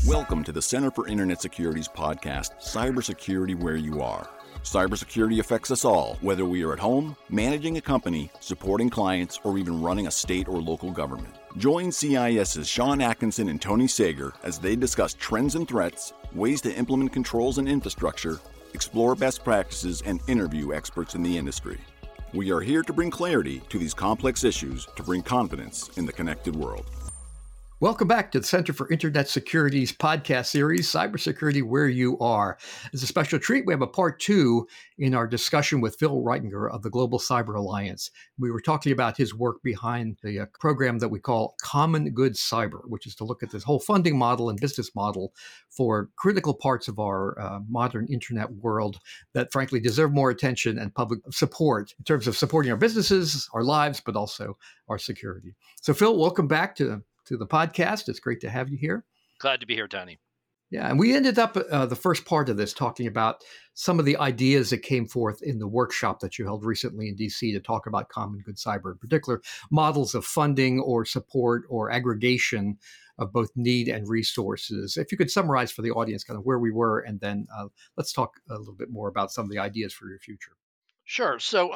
Welcome to the Center for Internet Security's podcast, Cybersecurity Where You Are. Cybersecurity affects us all, whether we are at home, managing a company, supporting clients, or even running a state or local government. Join CIS's Sean Atkinson and Tony Sager as they discuss trends and threats, ways to implement controls and infrastructure, explore best practices, and interview experts in the industry. We are here to bring clarity to these complex issues to bring confidence in the connected world. Welcome back to the Center for Internet Security's podcast series, Cybersecurity Where You Are. As a special treat, we have a part 2 in our discussion with Phil Reitinger of the Global Cyber Alliance. We were talking about his work behind the program that we call Common Good Cyber, which is to look at this whole funding model and business model for critical parts of our modern internet world that frankly deserve more attention and public support in terms of supporting our businesses, our lives, but also our security. So Phil, welcome back to the podcast. It's great to have you here. Glad to be here, Tony. Yeah, and we ended up the first part of this talking about some of the ideas that came forth in the workshop that you held recently in DC to talk about Common Good Cyber, in particular models of funding or support or aggregation of both need and resources. If you could summarize for the audience kind of where we were, and then let's talk a little bit more about some of the ideas for your future. Sure. So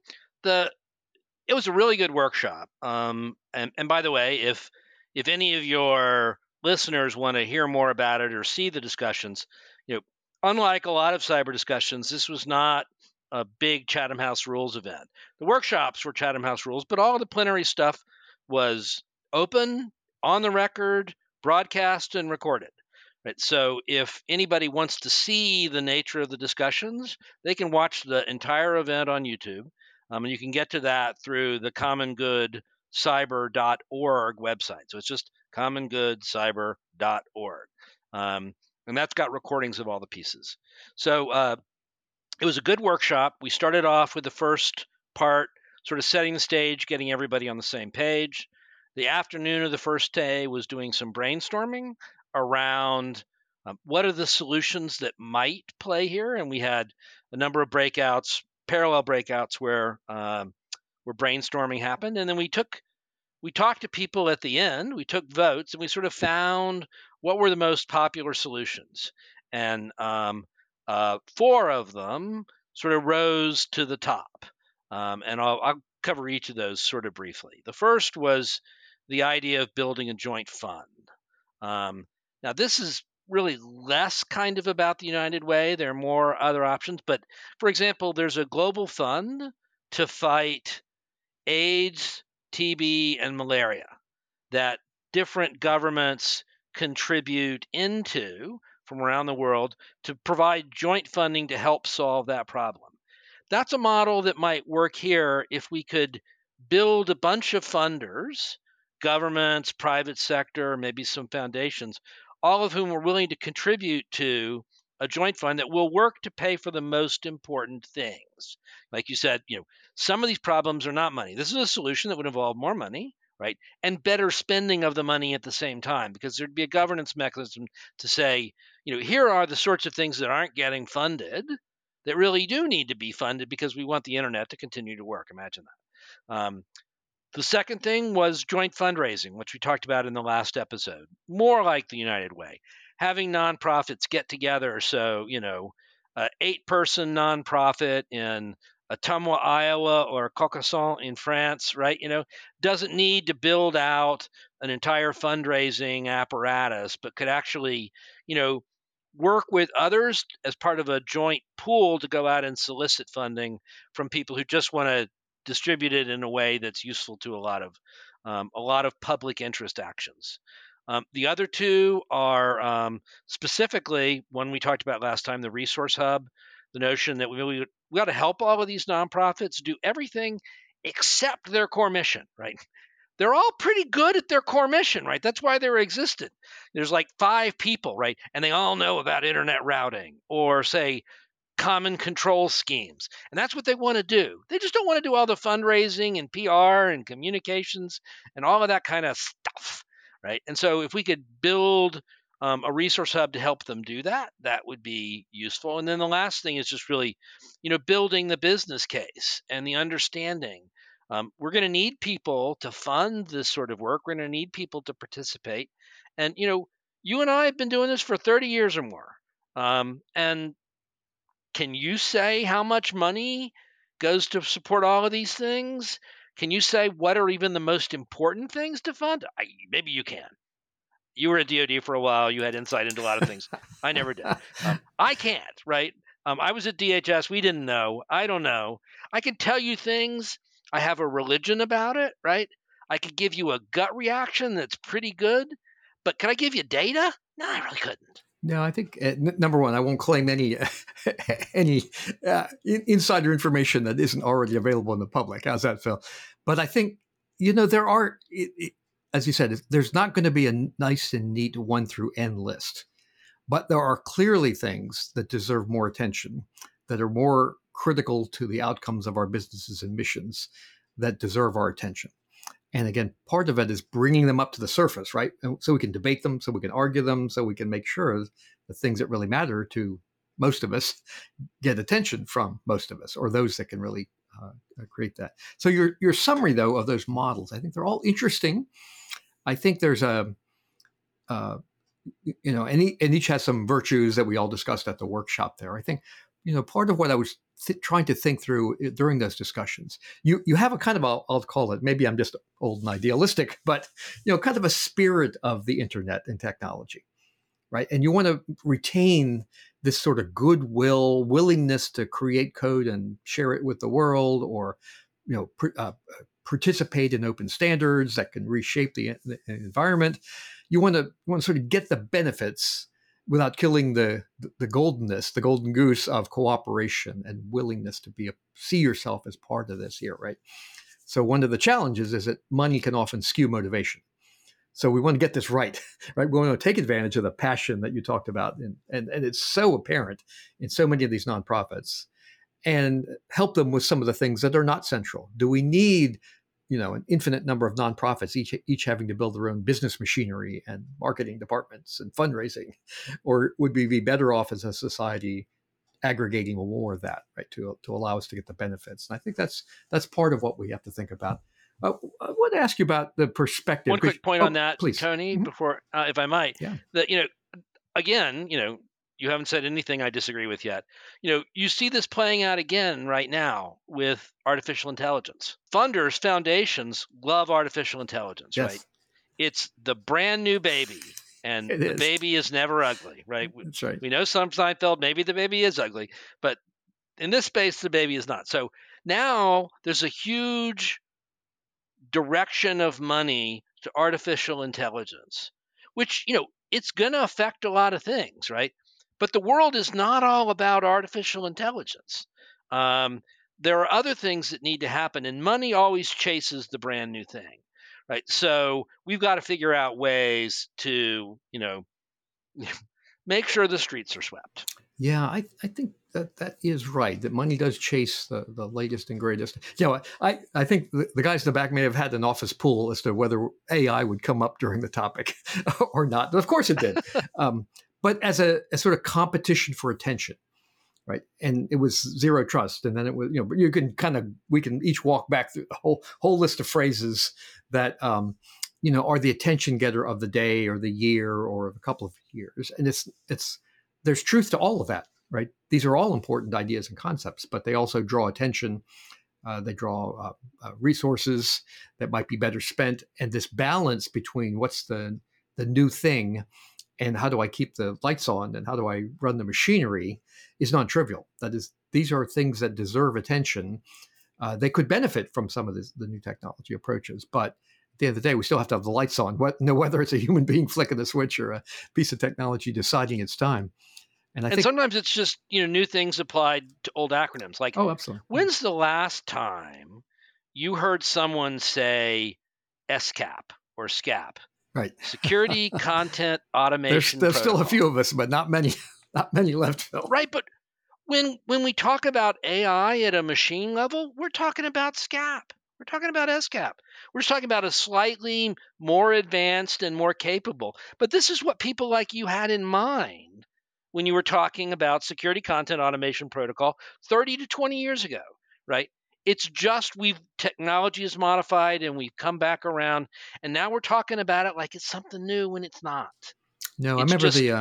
it was a really good workshop. And by the way, if any of your listeners want to hear more about it or see the discussions, unlike a lot of cyber discussions, this was not a big Chatham House Rules event. The workshops were Chatham House Rules, but all of the plenary stuff was open, on the record, broadcast, and recorded. Right. So if anybody wants to see the nature of the discussions, they can watch the entire event on YouTube. And you can get to that through the commongoodcyber.org website. So it's just commongoodcyber.org. And that's got recordings of all the pieces. So it was a good workshop. We started off with the first part, sort of setting the stage, getting everybody on the same page. The afternoon of the first day was doing some brainstorming around what are the solutions that might play here. And we had a number of breakouts, parallel breakouts where brainstorming happened. And then we talked to people at the end, we took votes, and we sort of found what were the most popular solutions. And 4 of them sort of rose to the top. And I'll cover each of those sort of briefly. The first was the idea of building a joint fund. Now, this is really less kind of about the United Way. There are more other options. But, for example, there's a global fund to fight AIDS, TB, and malaria that different governments contribute into from around the world to provide joint funding to help solve that problem. That's a model that might work here if we could build a bunch of funders, governments, private sector, maybe some foundations, all of whom are willing to contribute to a joint fund that will work to pay for the most important things. Like you said, some of these problems are not money. This is a solution that would involve more money, right? And better spending of the money at the same time, because there'd be a governance mechanism to say, here are the sorts of things that aren't getting funded that really do need to be funded because we want the internet to continue to work. Imagine that. The second thing was joint fundraising, which we talked about in the last episode, more like the United Way, having nonprofits get together. So, 8-person nonprofit in Ottumwa, Iowa, or Carcassonne in France, right? Doesn't need to build out an entire fundraising apparatus, but could actually, work with others as part of a joint pool to go out and solicit funding from people who just want to distribute it in a way that's useful to a lot of public interest actions. The other 2 are specifically one we talked about last time, the Resource Hub, the notion that we ought to help all of these nonprofits do everything except their core mission, right? They're all pretty good at their core mission, right? That's why they're existent. There's like 5 people, right? And they all know about internet routing or, say, common control schemes. And that's what they want to do. They just don't want to do all the fundraising and PR and communications and all of that kind of stuff, right? And so if we could build a resource hub to help them do that, that would be useful. And then the last thing is just really, building the business case and the understanding. We're going to need people to fund this sort of work. We're going to need people to participate. And, You and I have been doing this for 30 years or more. And can you say how much money goes to support all of these things? Can you say what are even the most important things to fund? Maybe you can. You were at DoD for a while. You had insight into a lot of things. I never did. I can't, right? I was at DHS. We didn't know. I don't know. I can tell you things. I have a religion about it, right? I could give you a gut reaction that's pretty good, but can I give you data? No, I really couldn't. No, I think number one, I won't claim any any insider information that isn't already available in the public. How's that, Phil? But I think there are, as you said, there's not going to be a nice and neat 1 through N list, but there are clearly things that deserve more attention, that are more critical to the outcomes of our businesses and missions, that deserve our attention. And again, part of it is bringing them up to the surface, right? So we can debate them, so we can argue them, so we can make sure the things that really matter to most of us get attention from most of us, or those that can really create that. So your summary, though, of those models, I think they're all interesting. I think there's and each has some virtues that we all discussed at the workshop there. I think, part of what I was trying to think through during those discussions, you have a kind of, I'll call it, maybe I'm just old and idealistic, but, kind of a spirit of the internet and technology, right? And you want to retain this sort of goodwill, willingness to create code and share it with the world, or, participate in open standards that can reshape the environment. You want to sort of get the benefits without killing the goldenness, the golden goose of cooperation and willingness to see yourself as part of this here, right? So one of the challenges is that money can often skew motivation. So we want to get this right? We want to take advantage of the passion that you talked about, and it's so apparent in so many of these nonprofits, and help them with some of the things that are not central. Do we need an infinite number of nonprofits, each having to build their own business machinery and marketing departments and fundraising? Or would we be better off as a society aggregating more of that, right, to allow us to get the benefits? And I think that's part of what we have to think about. I want to ask you about the perspective. One quick point on that, please. Tony, before, if I might. Yeah. That, again, you haven't said anything I disagree with yet. You see this playing out again right now with artificial intelligence. Funders, foundations love artificial intelligence, yes. right? It's the brand new baby, and the baby is never ugly, right? That's right. We know some Seinfeld, maybe the baby is ugly, but in this space, the baby is not. So now there's a huge direction of money to artificial intelligence, which, it's going to affect a lot of things, right? But the world is not all about artificial intelligence. There are other things that need to happen, and money always chases the brand new thing, right? So we've got to figure out ways to, make sure the streets are swept. Yeah, I think that is right, that money does chase the latest and greatest. I think the guys in the back may have had an office pool as to whether AI would come up during the topic or not. But of course it did. But as a sort of competition for attention, right? And it was zero trust. And then it was, but we can each walk back through the whole list of phrases that, are the attention getter of the day or the year or a couple of years. And there's truth to all of that, right? These are all important ideas and concepts, but they also draw attention. They draw resources that might be better spent. And this balance between what's the new thing and how do I keep the lights on and how do I run the machinery is non-trivial. That is, these are things that deserve attention. They could benefit from some of the new technology approaches, but at the end of the day, we still have to have the lights on, whether it's a human being flicking the switch or a piece of technology deciding it's time. And I think sometimes it's just, new things applied to old acronyms. Like, oh, absolutely. When's the last time you heard someone say SCAP or SCAP? Right. Security Content Automation There's Protocol. still a few of us, but not many left, Phil. Right, but when we talk about AI at a machine level, we're talking about SCAP. We're talking about SCAP. We're just talking about a slightly more advanced and more capable. But this is what people like you had in mind when you were talking about Security Content Automation Protocol 30 to 20 years ago, right? It's just technology is modified and we've come back around, and now we're talking about it like it's something new when it's not. No, I It's remember just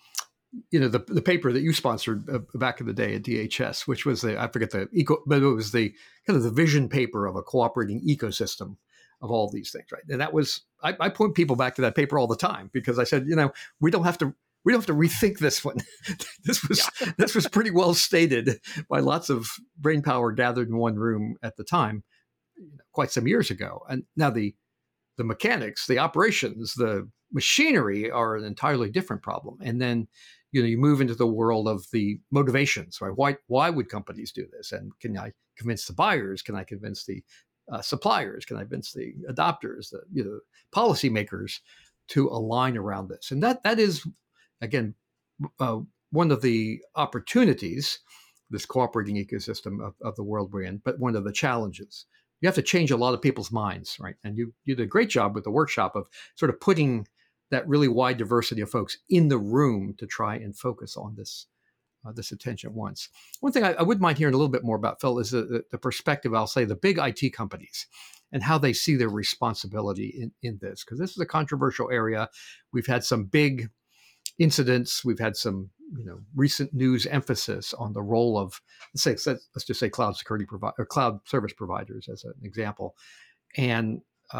the paper that you sponsored back in the day at DHS, which was I forget but it was the kind of the vision paper of a cooperating ecosystem of all these things, right? And that was I point people back to that paper all the time because I said, we don't have to rethink this one. This was pretty well stated by lots of brain power gathered in one room at the time, quite some years ago. And now the mechanics, the operations, the machinery are an entirely different problem. And then, you move into the world of the motivations, right? Why would companies do this? And can I convince the buyers? Can I convince the suppliers? Can I convince the adopters, the policymakers to align around this? And that is, again, one of the opportunities, this cooperating ecosystem of the world we're in, but one of the challenges. You have to change a lot of people's minds, right? And you did a great job with the workshop of sort of putting that really wide diversity of folks in the room to try and focus on this attention at once. One thing I wouldn't mind hearing a little bit more about, Phil, is the perspective, I'll say, the big IT companies and how they see their responsibility in this, because this is a controversial area. We've had some big incidents. We've had some recent news emphasis on the role of, let's just say cloud security or cloud service providers as an example, and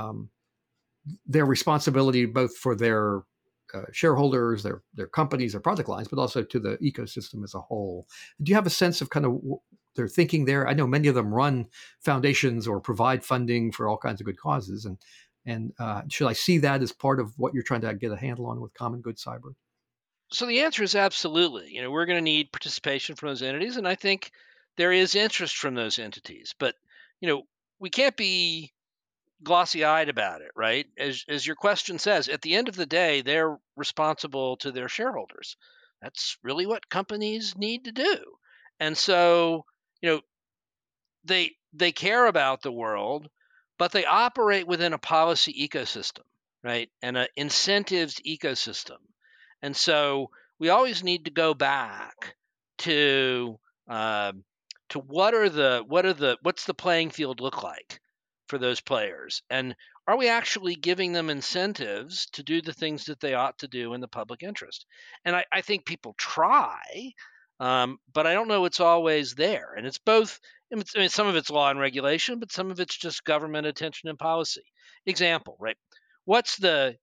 their responsibility both for their shareholders, their companies, their product lines, but also to the ecosystem as a whole. Do you have a sense of kind of their thinking there? I know many of them run foundations or provide funding for all kinds of good causes, and should I see that as part of what you're trying to get a handle on with Common Good Cyber? So the answer is absolutely. We're going to need participation from those entities, and I think there is interest from those entities. But we can't be glossy-eyed about it, right? As your question says, at the end of the day, they're responsible to their shareholders. That's really what companies need to do. And so, they care about the world, but they operate within a policy ecosystem, right? And an incentives ecosystem. And so we always need to go back to what's the playing field look like for those players, and are we actually giving them incentives to do the things that they ought to do in the public interest? And I think people try, but I don't know it's always there. And it's both. Some of it's law and regulation, but some of it's just government attention and policy. Example, right? What's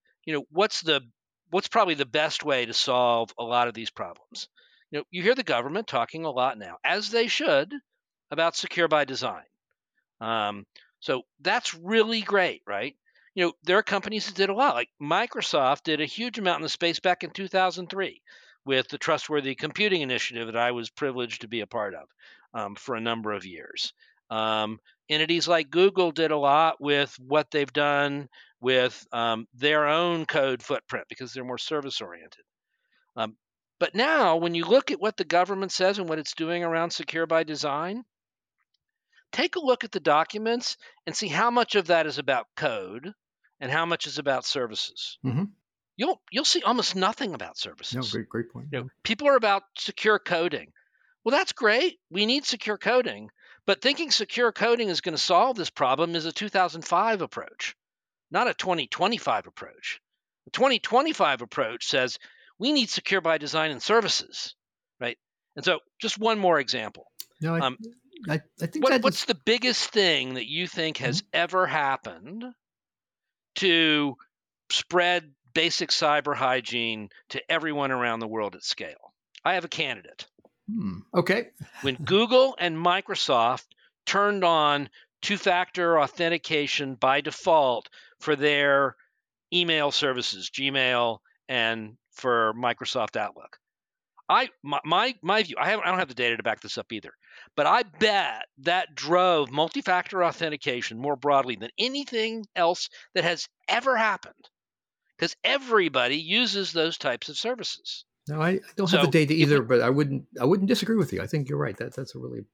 probably the best way to solve a lot of these problems? You hear the government talking a lot now, as they should, about secure by design. So that's really great, right? There are companies that did a lot. Like Microsoft did a huge amount in the space back in 2003 with the Trustworthy Computing Initiative that I was privileged to be a part of for a number of years. Entities like Google did a lot with what they've done with their own code footprint because they're more service-oriented. But now, when you look at what the government says and what it's doing around secure by design, take a look at the documents and see how much of that is about code and how much is about services. Mm-hmm. You'll see almost nothing about services. No, great point. People are about secure coding. Well, that's great. We need secure coding, but thinking secure coding is going to solve this problem is a 2005 approach, not a 2025 approach. The 2025 approach says we need secure by design and services, right? And so, just one more example. No, I think what's the biggest thing that you think has ever happened to spread basic cyber hygiene to everyone around the world at scale? I have a candidate. Okay. When Google and Microsoft turned on two-factor authentication by default for their email services, Gmail, and for Microsoft Outlook. My view, I don't have the data to back this up either, but I bet that drove multi-factor authentication more broadly than anything else that has ever happened, because everybody uses those types of services. No, I don't have the data either, but I wouldn't disagree with you. I think you're right. That's a really,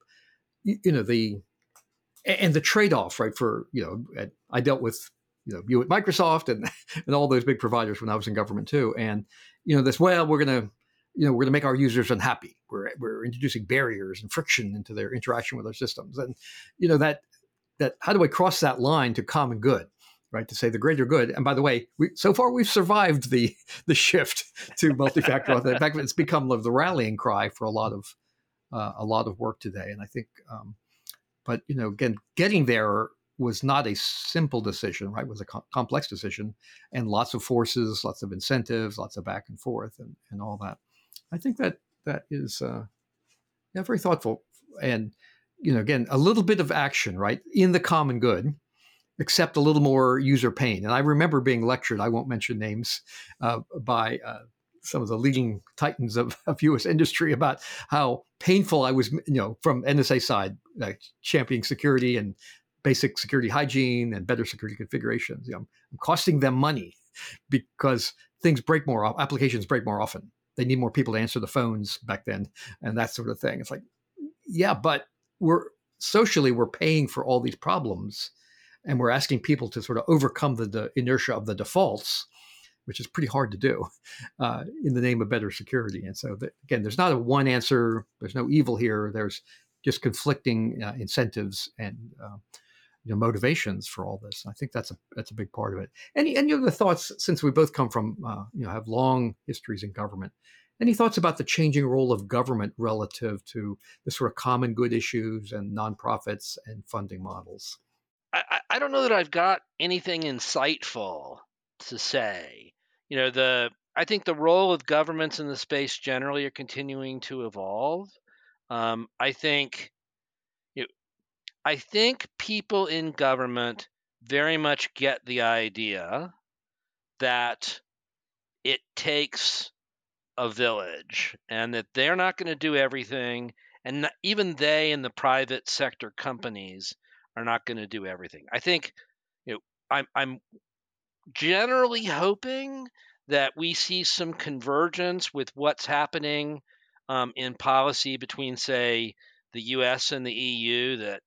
the trade-off, right? For I dealt with you at Microsoft and all those big providers when I was in government too, and we're gonna make our users unhappy. We're introducing barriers and friction into their interaction with our systems, and that how do I cross that line to common good? right? To say the greater good. And by the way, so far we've survived the shift to multi-factor authentication. In fact, it's become the rallying cry for a lot of work today. And I think, but again, getting there was not a simple decision, right? It was a complex decision, and lots of forces, lots of incentives, lots of back and forth, and all that. I think that is very thoughtful, and again, a little bit of action, right, in the common good, except a little more user pain. And I remember being lectured, I won't mention names, by some of the leading titans of U.S. industry about how painful I was, from NSA side, championing security and basic security hygiene and better security configurations. I'm costing them money because things break more, applications break more often. They need more people to answer the phones back then and that sort of thing. It's like, yeah, but we're paying for all these problems, and we're asking people to sort of overcome the inertia of the defaults, which is pretty hard to do in the name of better security. And so, again, there's not a one answer. There's no evil here. There's just conflicting incentives and motivations for all this. I think that's a big part of it. Any other thoughts, since we both come from have long histories in government? Any thoughts about the changing role of government relative to the sort of common good issues and nonprofits and funding models? I don't know that I've got anything insightful to say. I think the role of governments in the space generally are continuing to evolve. I think people in government very much get the idea that it takes a village and that they're not going to do everything, and even they in the private sector companies are not going to do everything. I think I'm generally hoping that we see some convergence with what's happening in policy between, say, the U.S. and the EU. That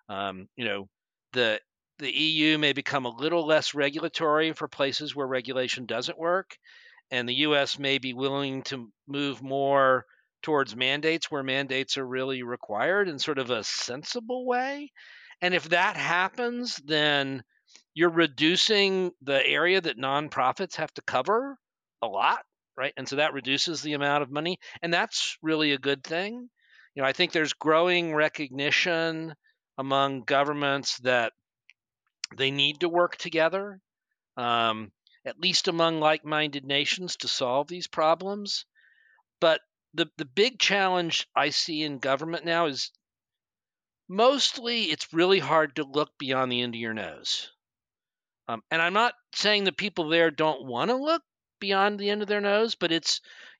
the EU may become a little less regulatory for places where regulation doesn't work, and the U.S. may be willing to move more towards mandates where mandates are really required in sort of a sensible way. And if that happens, then you're reducing the area that nonprofits have to cover a lot, right? And so that reduces the amount of money, and that's really a good thing. I think there's growing recognition among governments that they need to work together, at least among like-minded nations, to solve these problems. But the big challenge I see in government now is mostly it's really hard to look beyond the end of your nose. And I'm not saying the people there don't want to look beyond the end of their nose, but it's,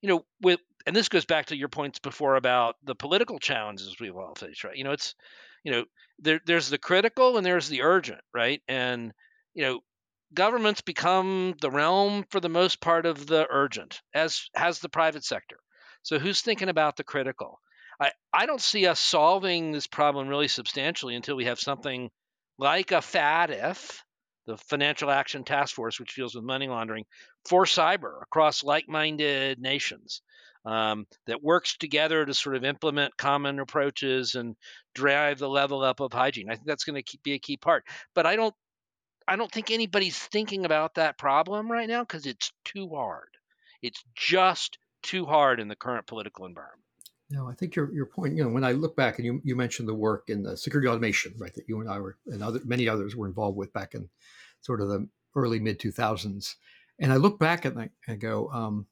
and this goes back to your points before about the political challenges we've all faced, right? It's, there's the critical and there's the urgent, right? And, governments become the realm for the most part of the urgent, as has the private sector. So who's thinking about the critical? I don't see us solving this problem really substantially until we have something like a FATF, the Financial Action Task Force, which deals with money laundering, for cyber across like-minded nations, that works together to sort of implement common approaches and drive the level up of hygiene. I think that's going to be a key part. But I don't think anybody's thinking about that problem right now because it's too hard. It's just too hard in the current political environment. No, I think your point, when I look back, and you mentioned the work in the security automation, right, that you and I were, and many others were involved with back in sort of the early mid 2000s. And I look back and I go,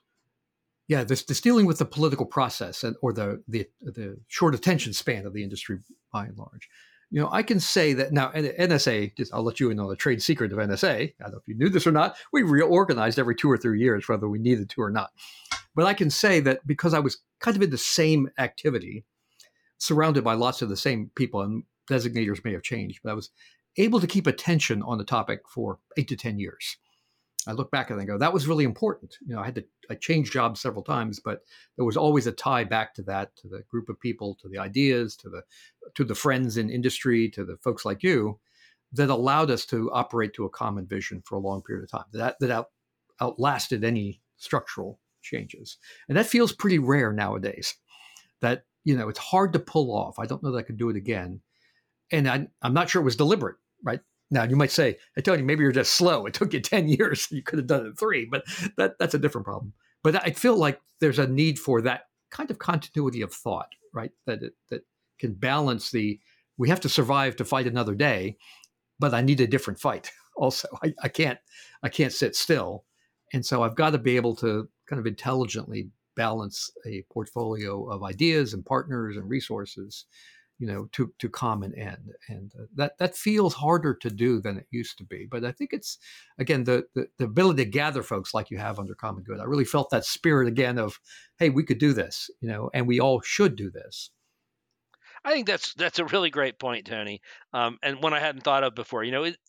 this dealing with the political process or the short attention span of the industry by and large. I can say that now, NSA, I'll let you in on the trade secret of NSA. I don't know if you knew this or not. We reorganized every 2 or 3 years, whether we needed to or not. But I can say that because I was kind of in the same activity, surrounded by lots of the same people, and designators may have changed, but I was able to keep attention on the topic for 8 to 10 years. I look back and I go, that was really important. I changed jobs several times, but there was always a tie back to that, to the group of people, to the ideas, to the friends in industry, to the folks like you, that allowed us to operate to a common vision for a long period of time. That outlasted any structural changes. And that feels pretty rare nowadays. That, it's hard to pull off. I don't know that I could do it again. And I'm not sure it was deliberate, right? Now, you might say, hey, Tony, maybe you're just slow. It took you 10 years. You could have done it in 3, but that's a different problem. But I feel like there's a need for that kind of continuity of thought, right? That can balance we have to survive to fight another day, but I need a different fight. Also, I can't sit still. And so I've got to be able to kind of intelligently balance a portfolio of ideas and partners and resources, to common end. And that feels harder to do than it used to be. But I think it's, again, the ability to gather folks like you have under Common Good. I really felt that spirit again of, hey, we could do this, and we all should do this. I think that's a really great point, Tony, and one I hadn't thought of before.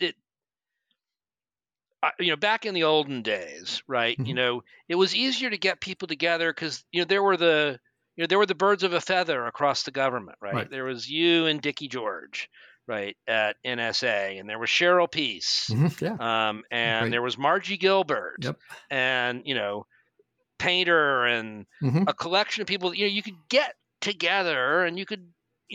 Back in the olden days, right? Mm-hmm. It was easier to get people together because there were the birds of a feather across the government, right? Right. There was you and Dickie George, right, at NSA, and there was Cheryl Peace, Mm-hmm. Yeah. and Great. there was Margie Gilbert, Yep. and Painter, and Mm-hmm. a collection of people. You could get together, and you could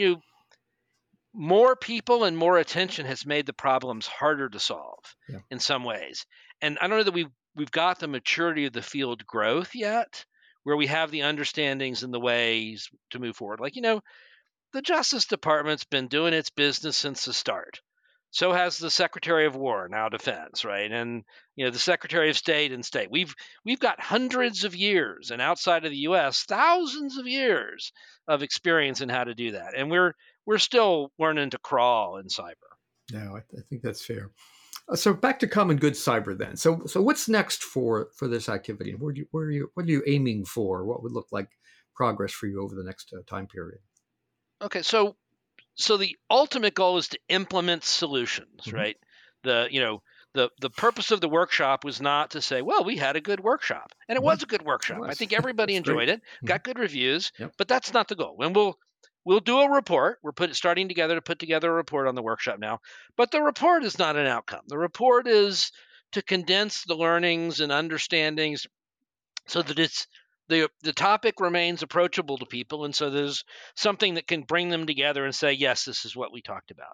more people and more attention has made the problems harder to solve in some ways. And I don't know that we've got the maturity of the field growth yet, where we have the understandings and the ways to move forward. Like, the Justice Department's been doing its business since the start. So has the Secretary of War, now Defense, right? And the Secretary of State and State. We've got hundreds of years, and outside of the U.S., thousands of years of experience in how to do that. And we're still learning to crawl in cyber. No, I think that's fair. So back to Common Good Cyber then. So what's next for this activity? What are you aiming for? What would look like progress for you over the next time period? Okay, so the ultimate goal is to implement solutions, Mm-hmm. right? The purpose of the workshop was not to say, well, we had a good workshop, and it Mm-hmm. was a good workshop. I think everybody enjoyed it, got good reviews, Yep. but that's not the goal. And we'll do a report. We're starting together to put together a report on the workshop now, but the report is not an outcome. The report is to condense the learnings and understandings so that it's the topic remains approachable to people, and so there's something that can bring them together and say, yes, this is what we talked about.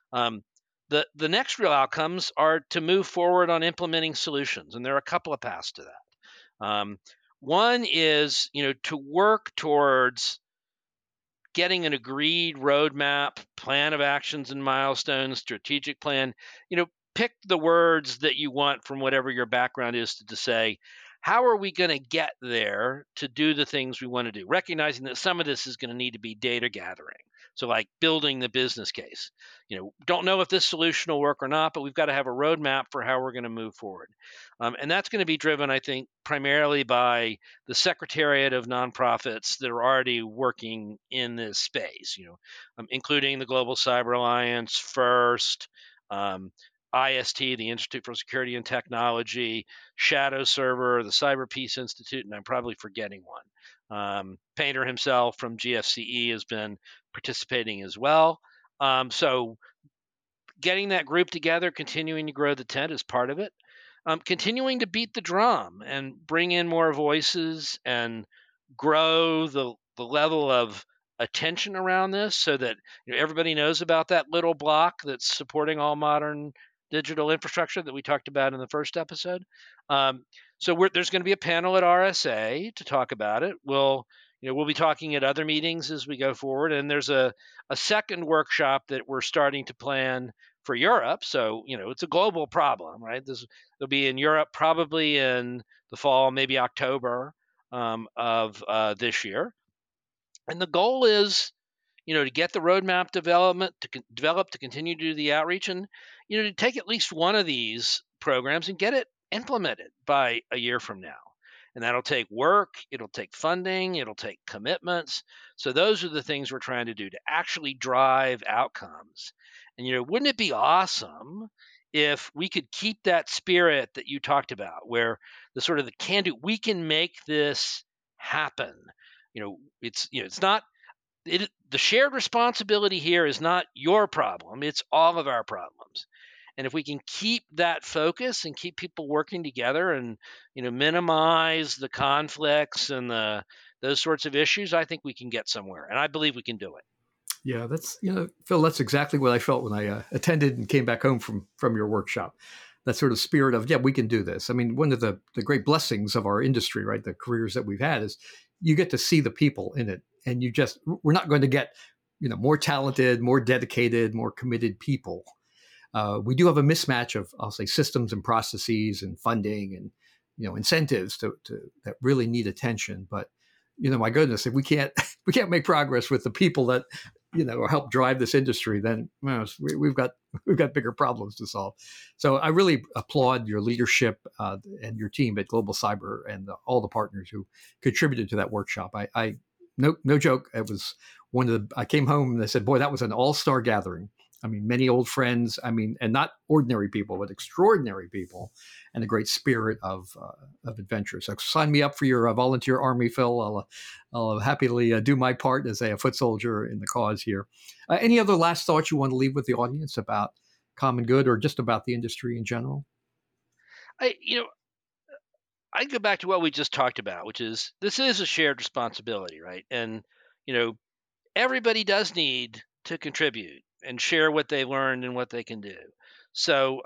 The next real outcomes are to move forward on implementing solutions, and there are a couple of paths to that. One is to work towards getting an agreed roadmap, plan of actions and milestones, strategic plan. Pick the words that you want from whatever your background is to say, how are we going to get there to do the things we want to do? Recognizing that some of this is going to need to be data gathering. So like building the business case. Don't know if this solution will work or not, but we've got to have a roadmap for how we're going to move forward. And that's going to be driven, I think, primarily by the Secretariat of nonprofits that are already working in this space, including the Global Cyber Alliance, FIRST, IST, the Institute for Security and Technology, Shadow Server, the Cyber Peace Institute, and I'm probably forgetting one. Painter himself from GFCE has been participating as well. So getting that group together, continuing to grow the tent is part of it. Continuing to beat the drum and bring in more voices and grow the level of attention around this so that everybody knows about that little block that's supporting all modern digital infrastructure that we talked about in the first episode. So there's going to be a panel at RSA to talk about it. We'll be talking at other meetings as we go forward, and there's a second workshop that we're starting to plan for Europe. So it's a global problem, right? They'll be in Europe probably in the fall, maybe October of this year, and the goal is to get the roadmap developed to continue to do the outreach, and to take at least one of these programs and get it implemented by a year from now. And that'll take work, it'll take funding, it'll take commitments. So those are the things we're trying to do to actually drive outcomes. And wouldn't it be awesome if we could keep that spirit that you talked about, where the sort of the can do, we can make this happen. It's not the shared responsibility here is not your problem, it's all of our problems. And if we can keep that focus and keep people working together and minimize the conflicts and those sorts of issues, I think we can get somewhere, and I believe we can do it. Yeah, that's, Phil, that's exactly what I felt when I attended and came back home from your workshop. That sort of spirit of, yeah, we can do this. I mean, one of the great blessings of our industry, right, the careers that we've had, is you get to see the people in it. And we're not going to get, more talented, more dedicated, more committed people. We do have a mismatch of, I'll say, systems and processes and funding and, incentives to that really need attention. But, my goodness, if we can't make progress with the people that, or help drive this industry, then we've got bigger problems to solve. So I really applaud your leadership and your team at Global Cyber and all the partners who contributed to that workshop. I no joke. It was I came home and I said, boy, that was an all-star gathering. I mean, many old friends. I mean, and not ordinary people, but extraordinary people, and a great spirit of adventure. So sign me up for your volunteer army, Phil. I'll happily do my part as a foot soldier in the cause here. Any other last thoughts you want to leave with the audience about common good or just about the industry in general? I go back to what we just talked about, which is this is a shared responsibility, right? And everybody does need to contribute and share what they learned and what they can do. So,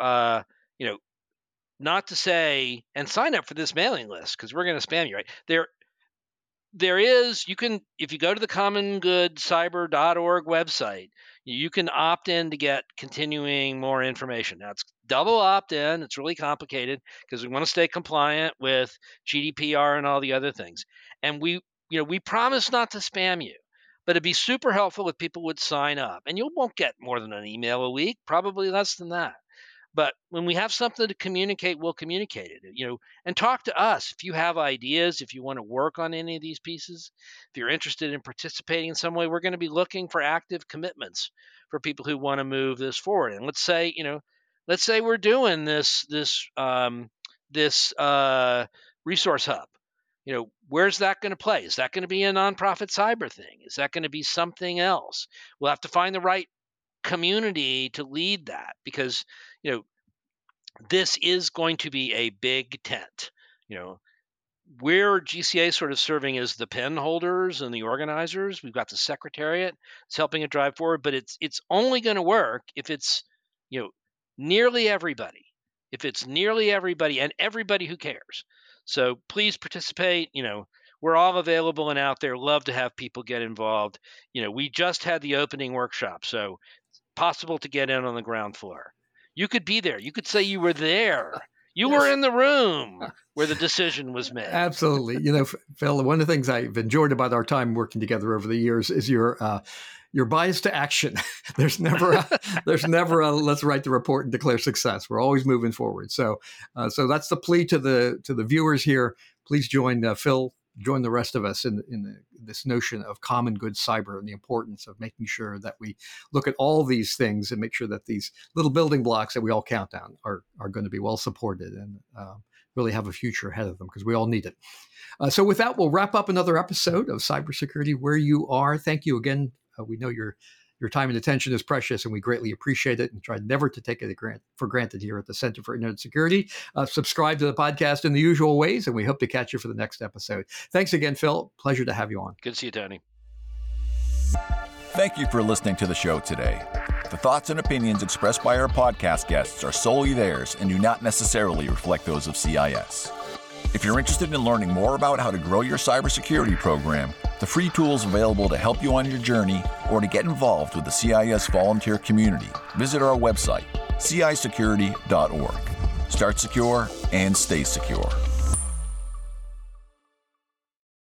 not to say, and sign up for this mailing list because we're going to spam you, right? There is, you can, if you go to the commongoodcyber.org website, you can opt in to get continuing more information. Now, it's double opt-in. It's really complicated because we want to stay compliant with GDPR and all the other things. And we promise not to spam you. But it'd be super helpful if people would sign up. And you won't get more than an email a week, probably less than that. But when we have something to communicate, we'll communicate it, and talk to us. If you have ideas, if you want to work on any of these pieces, if you're interested in participating in some way, we're going to be looking for active commitments for people who want to move this forward. And let's say we're doing this resource hub. Where's that going to play? Is that going to be a nonprofit cyber thing? Is that going to be something else? We'll have to find the right community to lead that because, this is going to be a big tent. We're GCA sort of serving as the pen holders and the organizers. We've got the secretariat. It's helping it drive forward, but it's only going to work if it's, nearly everybody. If it's nearly everybody and everybody who cares. So please participate. We're all available and out there. Love to have people get involved. We just had the opening workshop, so it's possible to get in on the ground floor. You could be there. You could say you were there. You were in the room where the decision was made. Absolutely. Phil, one of the things I've enjoyed about our time working together over the years is your bias to action. There's never a let's write the report and declare success. We're always moving forward. So that's the plea to the viewers here. Please join Phil, join the rest of us in this notion of common good cyber and the importance of making sure that we look at all these things and make sure that these little building blocks that we all count on are going to be well supported and really have a future ahead of them because we all need it. So with that, we'll wrap up another episode of Cybersecurity Where You Are. Thank you again. We know your time and attention is precious, and we greatly appreciate it and try never to take it for granted here at the Center for Internet Security. Subscribe to the podcast in the usual ways, and we hope to catch you for the next episode. Thanks again, Phil. Pleasure to have you on. Good to see you, Tony. Thank you for listening to the show today. The thoughts and opinions expressed by our podcast guests are solely theirs and do not necessarily reflect those of CIS. If you're interested in learning more about how to grow your cybersecurity program, the free tools available to help you on your journey, or to get involved with the CIS volunteer community, visit our website, cisecurity.org. Start secure and stay secure.